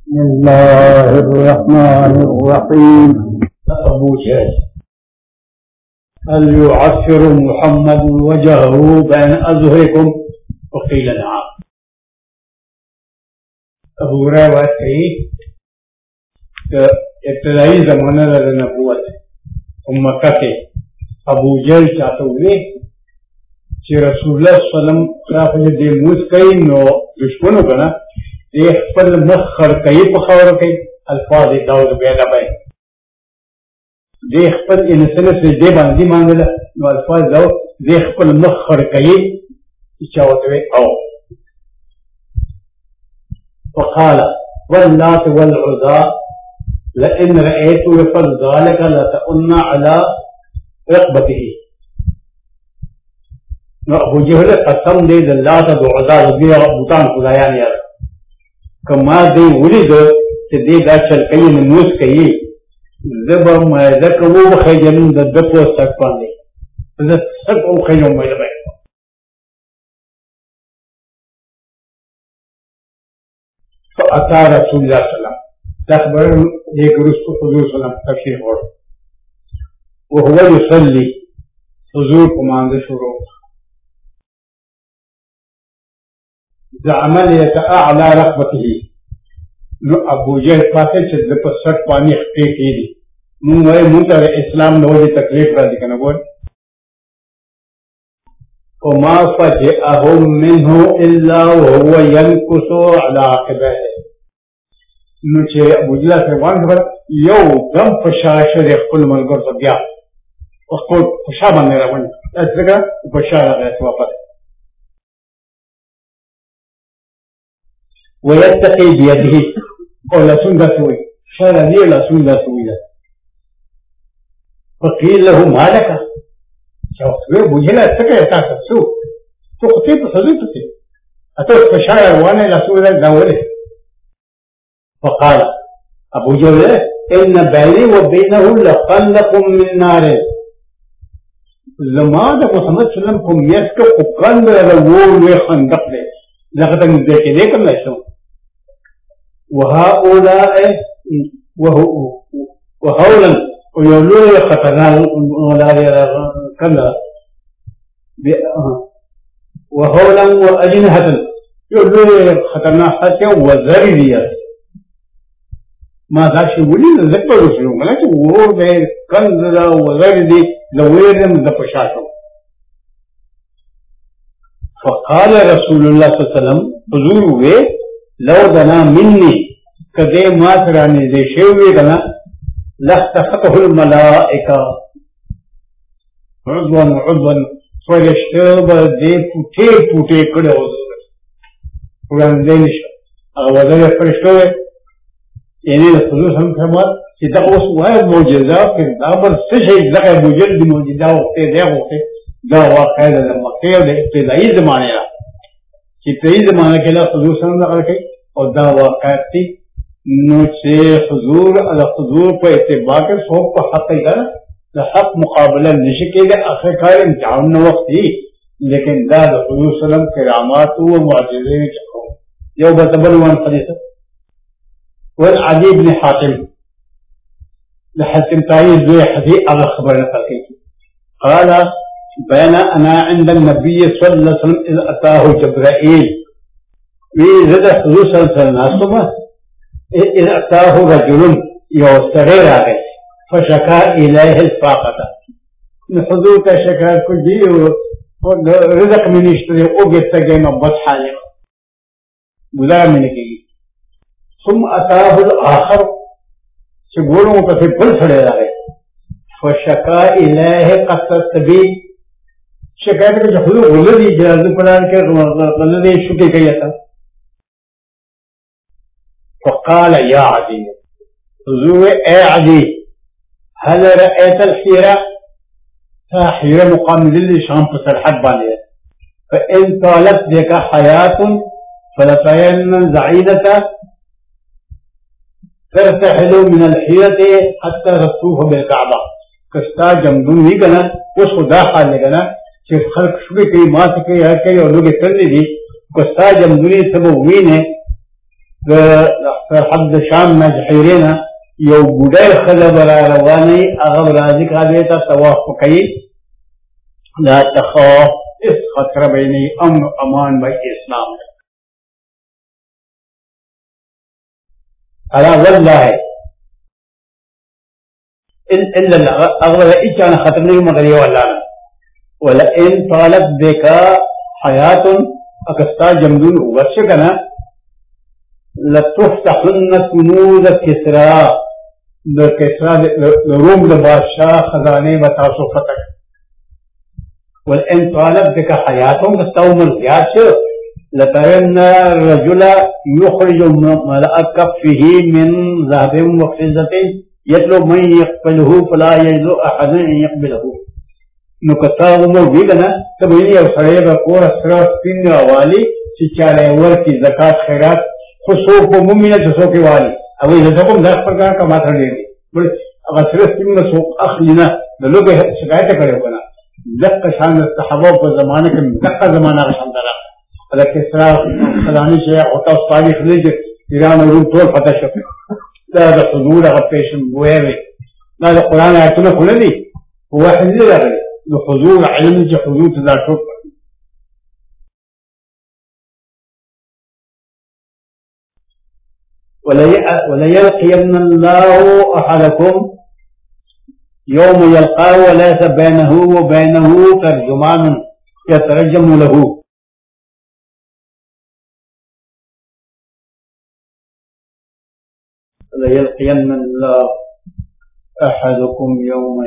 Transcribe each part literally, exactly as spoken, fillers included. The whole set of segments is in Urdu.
بسم الله الرحمن الرحيم. أبو جهل هل يعفر محمد وجهه بين أظهركم؟ وقيل نعم. ابو روایت کہی کہ ابتدائی زمانہ در نبوت مکہ کے ابو جہل چاہتے ہوئے کہ رسول اللہ صلی اللہ علیہ وسلم خلاف دے موت کئی نو دشمنوں کا نا ایک پل مخر کئی پخور کئی الفاظ داود بیانا بائی دیکھ پل انسان سے دے باندی مانگلا نو الفاظ داود دیکھ پل مخر کئی چاہتے ہوئے او فقال واللات والعزى لئن رأيت يفعل ذلك لتأن على رقبته. ابو جہل قسم دے لات والعزى رضی بوتان خدایان یار کما دے ولید کہ دے دا چل کئی نموز کئی زب مائدہ کبو بخیجن دا دپو سک پاندے زب سک او خیجن مائدہ بائی فأتى رسول الله صلى الله عليه وسلم تخبر ایک رسول حضور صلی اللہ علیہ وسلم تفسیر ہو وهو يصلي حضور کماند شروع زعم ليتأعلى رقبته نو ابو جہل پاسے چھ پر سٹ پانی خپے کی دی نو وے منتر اسلام نو دی تکلیف را دی کنا بول وما فجأهم منه الا وهو ينكس على عقبيه. نو چې ابو جهل سے وان خبر یو دم فشاش د خپل ملګر ته بیا خپل خوشا باندې راوړل څنګه بشار راغی واپس ويتقي بيده او لسون دسوي شر دي لسون دسوي فقيل له ما لك شوفوا ابو جهل څنګه تاسو څو تو خطيب صديق ته اته فشار روانه رسول الله داوله فقال ابو جهل ان بيني وبينه لخندق من نار. زمان محمد صلی اللہ علیہ وسلم کو میت کا قند وہ خندق دے لقد دیکھے دیکھ میں سو وهؤلاء وهولا ويولون خطرنا ولا كلا وهولا وأجنحة يولون خطرنا حتى وزرية ما ذاك ولي ذكر رسول الله وور ده كنزلا وزرية لويرم ذبشاشو. فقال رسول الله صلى الله عليه وسلم حضور وے لو دنا مني کدے ما ترانی دے شوی کنا لختفته الملائکہ عضوان عضوان فرشتہ دے پوٹے پوٹے کڑے ہو قرآن دے نشا وزر فرشتہ ہے یعنی حضور ہم فرمات کہ دقوس واحد موجزہ پھر دابر سشے دقی مجرد موجزہ وقتے دے وقتے دا واقع دا مکہ دا ابتدائی زمانے را ابتدائی زمانے کے لئے حضور صلی اللہ علیہ وسلم اور دا واقع تھی نوچے حضور علی حضور پر اتباع کے سوک پر حق ہی کر حق مقابلہ نشکے گا آخر کار امتحان وقت تھی لیکن دا دا حضور صلی اللہ علیہ وسلم کرامات و معجزے میں چکو یو بتبلوان حدیث والعدی بن حاتم لحتم تائیز دوی حدیث اغا خبر نقل کی قال بين أنا عند النبي صلى الله عليه وسلم إذ أتاه جبرائيل وإذا حضور صلى الله عليه وسلم إذ أتاه رجل يوصغير عليه فشكى إليه الفاقة الحضور كشكى كل دي رزق من يشتري أوجد تجينا بطحالي بلا منك ثم أتاه الآخر شبولوا متفبل فلي عليه فشكى إليه قصة بي شکایت کہ حضور غلط اجازت پڑھان کے غلط شکے کیا تھا فقال یا عدی حضور اے عدی هل رأيت الحيرة حيرة مقام ذل شام پر حد بانے فإن طالت بك حياة فلتين زعيدة ترتحل من الحيرة حتى تطوف بالكعبة کستا جمدون نہیں کنا اس خدا حال لے کنا کہ خلق شبہ کئی ماں سے کئی ہر کئی اور لوگ کرنے دی کستا جمدونی سب ہوئی نے د حد شام نه جحیرینه یو بوډۍ ښځه به را روانوي، هغه به راځي کعبې ته طواف به کوي. لا تخاف اس خطره به یې نه وي، امن و امان به اسلام دی. الا والله الا الله هغه به هېچا نه خطر نه وي مګر یو الله نه. ولئن طالت بک حیات اگر ستا جمدون اوږد شه که نه لتفتحن کنوز کسرا د کسرا د روم د بادشاه خزانې به تاسو فتح کړئ. ولئن طالت بک حیات که ستا عمر زیات شه لترن الرجل یخرج ملأ کفه من ذهب وفضة یطلب من یقبله فلا یجد احد یقبله. نو که تا عمر وي که نه ته به وینې یو سړی به کوره سره سپین راوالي چې چاله یې ورکړي زکات خیرات، خو څوک به ومومي نه چې څوک یې والي. هغوی زه ته کوم دا خپل کار که ما سره ډېر دي بلې هغه سره سپین به څوک اخلي نه. د لوږې شکایت یې کړی و که نه. دقه شان د صحابو په زمانه کې دقه زمانه هغه شان ته راغله. د کسرا خزانې چې او تاسو تاریخ دی چې ایران او روم ټول فتح شو، دا د حضور هغه پیشن ګویې وې. دا د قرآن آیتونه خو نه دي، خو وحی نه دی راغلی. د حضور علم چې حضور ته دا ټول وليلقين الله أحدكم يوم يلقاه وليس بينه وبينه ترجمان يترجم له. وليلقين الله أحدكم يوم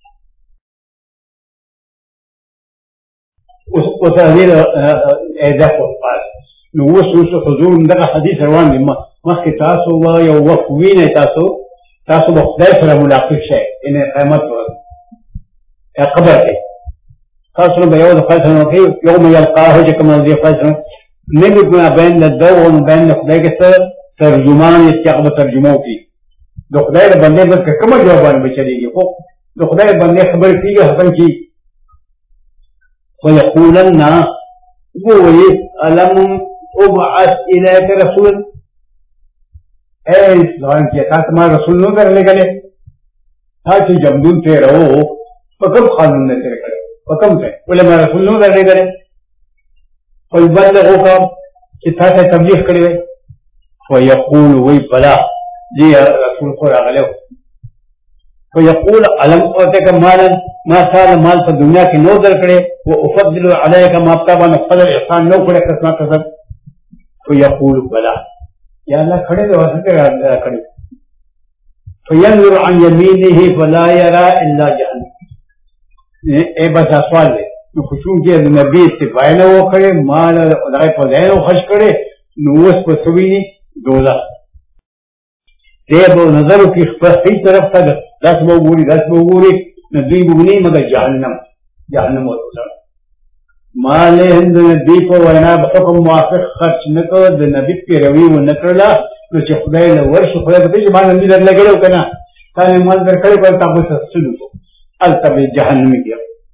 وتهذير اهداف والقاعد. نو اوس اوس حضور دغه حدیث روان دی. مخکې تاسو به یو وخت وینئ، تاسو تاسو به خدای سره ملاقات شئ، یعنې قیامت ورځ یا قبر کې تاسو به یو د خدای سره وکړئ. یوم یلقاه چې کوم دی خدای سره نه وي بین د ده او بین د خدای کې څه ترجمان یې چې هغه به ترجمه وکړي. د خدای د بندې به کومه جوابان به چلېږي، خو د خدای بندې خبرې کېږي حسن کېږي. ويقولن ووي ألم أبعث إليك رسول، اے ځوان چې تاسو ما رسول نو درلې کړي، تاسو جمدون ته راو په کوم قانون نه تیر کړي، په کوم ځای ولې ما رسول نو درلې کړي. خو بلغو کا چې تاسو تبلیغ کړی وي. ويقول وي بلا دي رسول خو راغلو. ويقول ألم أعطيك مالا ما سال مال په دنیا کې نو درکړي، وأفضل عليك ما طبعا فضل احسان نو کړی قسمه قسم. ويقول بلا یا الله کړي دی واسطه کړي. فينظر عن يمينه فلا يرى الا جهنم. اے بس سوال دی نو خصوص کې د نبی اتباع نه وکړي، مال دغه په ځای نو خرج کړي، نو اوس په سویني دوزخ دی به نظر وکړي خپل هیڅ طرف ته داس به وګوري داس به وګوري نو دوی به ویني مګر جهنم جهنم ورته مال هند نبی په وینا به حکم موافق خرچ نه کړ، د نبی پیروي ونه کړله، نو چې خدای له ورشي خدای به چې مال نبی درلګړو که نه تا مې مال درکړی پر تا به سلو کو هلته به جهنم کې.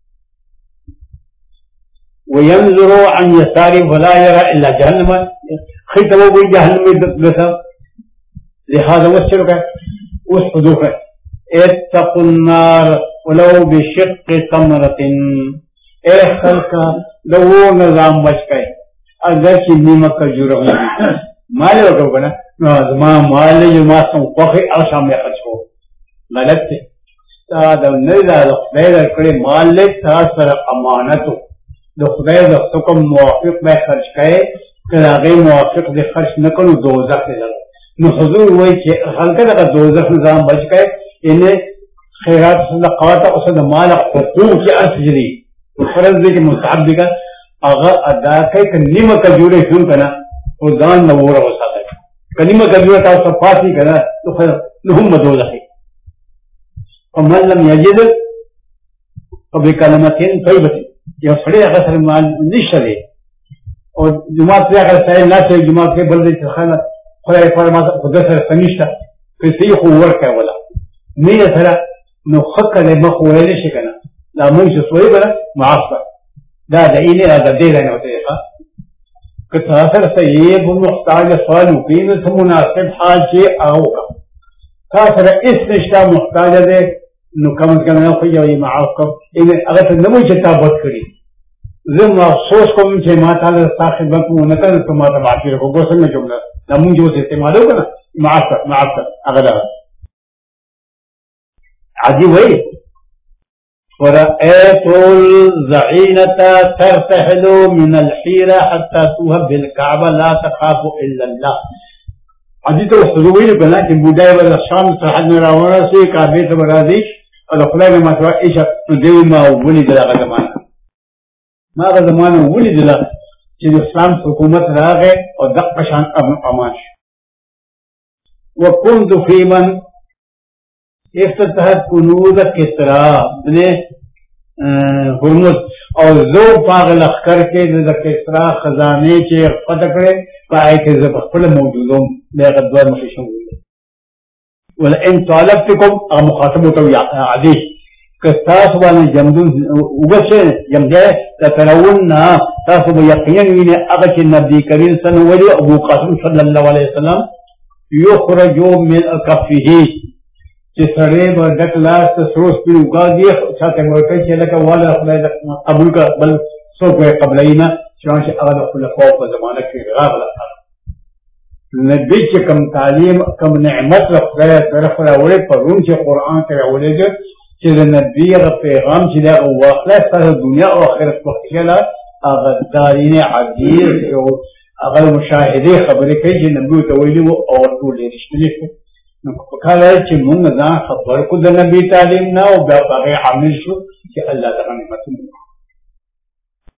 وینظر عن یساره فلا یرى الا جهنم، خی ته وګوري جهنم دسه. لہذا وسلو که اوس حضور کړه اتقوا النار ولو بشق تمرة. اے خلقا د وہ نظام بچ گئے اگر چې نیمه کجوره وي مال وکړو که نه نو زما مال چې ما څه خوښې هغه شان بیا خرڅ کوو. غلط دی. ستا د نه دا د خدای درکړی مال دی تا سره امانت و، د خدای د حکم موافق به خرچ کوې، که د هغې موافق دې خرچ نه کړو دوزخ دی. نو حضور وایي چې خلقه دغه دوزخ نظام بچ کوې، یعنې خیرات صدقات اوس د مال حقوق چې هر څه دي فرض دی چې مستحب دی که هغه ادا کوي. که نیمه کجوره شون که نه خو ځان نه وره وساتئ، که نیمه کجوره تاسو ته پاتې که نه نو هم به دوزخ وي. فمن لم یجد فبکلمة طیبة، یو سړی هغه سره مال نشته دی او جومات پرې هغه سړی ناست دی جومات پرې بل دی چې خانه خدای پاره ما خو ده سره څه نشته پیسې خو ورکړه وله نه یې سره نو ښه کړی مخ ویلی شي که نه دا مونږ چې سوی به نه معاف به دا د اینې دا د دې ځای نه وته ښه. کہ تاثر سے یہ محتاج سوال مقیم سے مناسب حال سے آؤ کا تاثر اس رشتہ محتاج دے نو کم از کم نہ کوئی یہ معاف کر ان اگر تو نمو چتا بہت کری زم افسوس کو من سے ماتا صاحب کو نہ کر تو ماتا باقی رکھو گوسن میں جملہ نمو جو سے استعمال ہوگا نا معاف کر معاف کر اگر عجیب ہے ورأيت الزعينة ترتحل من الحيرة حتى توهب بالكعبة لا تخاف إلا الله. عجيب الحضورين بنا کہ بودائے والا شام سرحد میں راونا سے کعبے سے برازی اور خدا نے ماتوا ایشا دیوی ما ولی دلا کا زمانہ ما کا زمانہ ولی دلا کہ اسلام حکومت رہا گئے اور دق شان امانش وكنت في من افتتحت کنوز کسرا بنے ہرمز اور زو پاغل اخکر کے کسرا خزانے کے فتح کرے پائے کے زبخل موجودوں بے غدوار مخیشوں ہوئے ولئن طالبتکم اگر مخاطب ہوتا ہوئی عدیش کستاس وانا جمدون اگسے جمدے لترون تاسو یقین وینے اگچ نبی کریم صلی اللہ علیہ ابو قاسم صلی اللہ علیہ وسلم یخرجو من کفیہی کہ سڑے اور ڈک لاس سروس پی اگا دیے چھاتے مرکز چلے کا والا خدای قبول کا بل سو کوئی قبلائینا چانچہ اغلا خلفاء کا زمانہ کی غاغ لتا نبی کے کم تعلیم کم نعمت رفضای طرف راولے پر ان سے قرآن کے راولے گا چلے نبی اگر پیغام چلے اگر واقعہ سر دنیا و آخرت وقت چلا اگر دارین عزیز اگر مشاہدے خبریں کئی جی نبی تولی وہ عورتوں لے رشتنے کو کہا ہے کہ من ځان خبر کو د نبی تعلیم نه او بیا هغه عامل شو چې الله تعالی نعمت